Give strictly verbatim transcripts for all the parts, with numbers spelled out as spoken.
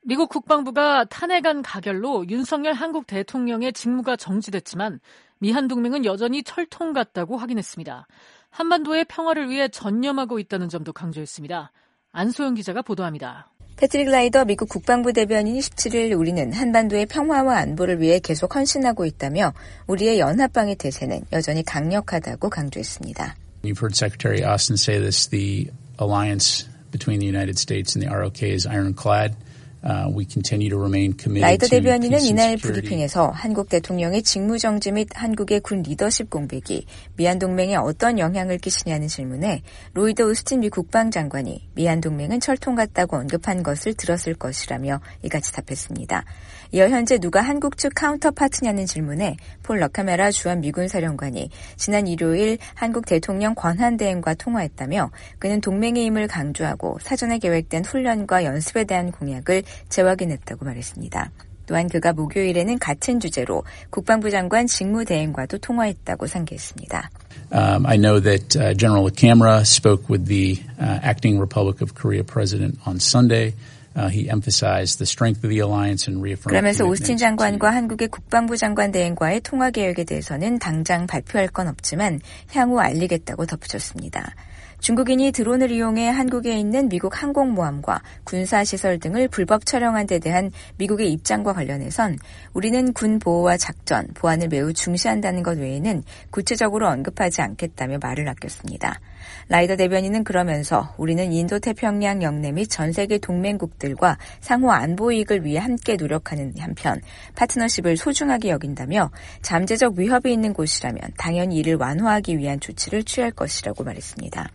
미국 국방부가 탄핵안 가결로 윤석열 한국 대통령의 직무가 정지됐지만 미한 동맹은 여전히 철통 같다고 확인했습니다. 한반도의 평화를 위해 전념하고 있다는 점도 강조했습니다. 안소영 기자가 보도합니다. 패트릭 라이더 미국 국방부 대변인이 십칠일 우리는 한반도의 평화와 안보를 위해 계속 헌신하고 있다며 우리의 연합방위 태세는 여전히 강력하다고 강조했습니다. You've heard Secretary Austin say this, the alliance between the United States and the R O K is ironclad. Uh, we continue to remain committed 라이더 to 대변인은 peace and 이날 security. 브리핑에서 한국 대통령의 직무정지 및 한국의 군 리더십 공백이 미한 동맹에 어떤 영향을 끼치냐는 질문에 로이드 오스틴 미 국방장관이 미한 동맹은 철통 같다고 언급한 것을 들었을 것이라며 이같이 답했습니다. 이어 현재 누가 한국 측 카운터파트냐는 질문에 폴 러카메라 주한 미군 사령관이 지난 일요일 한국 대통령 권한대행과 통화했다며 그는 동맹의 힘을 강조하고 사전에 계획된 훈련과 연습에 대한 공약을 재확인했다고 말했습니다. 또한 그가 목요일에는 같은 주제로 국방부 장관 직무대행과도 통화했다고 상기했습니다. Um, I know that uh, General Camara spoke with the uh, acting Republic of Korea president on Sunday. Uh, he emphasized the strength of the alliance and reaffirmed. 그러면서 오스틴 장관과 한국의 국방부 장관 대행과의 통화 계획에 대해서는 당장 발표할 건 없지만 향후 알리겠다고 덧붙였습니다. 중국인이 드론을 이용해 한국에 있는 미국 항공모함과 군사시설 등을 불법 촬영한 데 대한 미국의 입장과 관련해선 우리는 군 보호와 작전, 보안을 매우 중시한다는 것 외에는 구체적으로 언급하지 않겠다며 말을 아꼈습니다. 라이더 대변인은 그러면서 우리는 인도태평양 영내 및 전 세계 동맹국들과 상호 안보 이익을 위해 함께 노력하는 한편 파트너십을 소중하게 여긴다며 잠재적 위협이 있는 곳이라면 당연히 이를 완화하기 위한 조치를 취할 것이라고 말했습니다.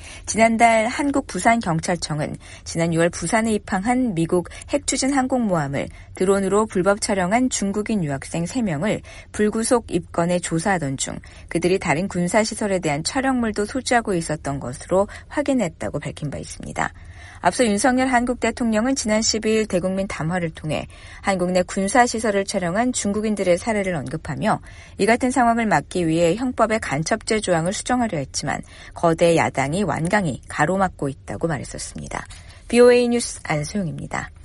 지난달 한국 부산경찰청은 지난 유월 부산에 입항한 미국 핵추진 항공모함을 드론으로 불법 촬영한 중국인 유학생 세 명을 불구속 입건해 조사하던 중 그들이 다른 군사시설에 대한 촬영물도 소지하고 있었던 것으로 확인했다고 밝힌 바 있습니다. 앞서 윤석열 한국 대통령은 지난 십이일 대국민 담화를 통해 한국 내 군사시설을 촬영한 중국인들의 사례를 언급하며 이 같은 상황을 막기 위해 형법의 간첩죄 조항을 수정하려 했지만 거대 야당이 완강히 가로막고 있다고 말했었습니다. 브이오에이 뉴스 안소영입니다.